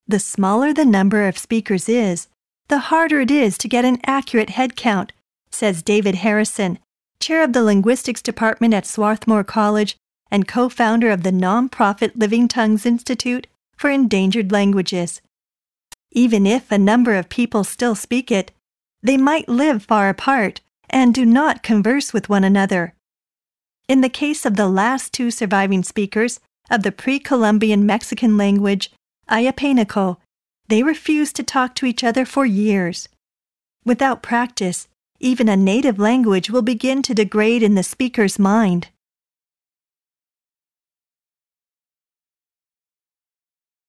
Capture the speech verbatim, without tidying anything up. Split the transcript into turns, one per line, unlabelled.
The smaller the number of speakers is, the harder it is to get an accurate head count, says David Harrison, chair of the linguistics department at Swarthmore College and co-founder of the nonprofit Living Tongues Institute for Endangered Languages. Even if a number of people still speak it, they might live far apart and do not converse with one another. In the case of the last two surviving speakers of the pre-Columbian Mexican language, Ayapenaco, they refused to talk to each other for years. Without practice, even a native language will begin to degrade in the speaker's mind.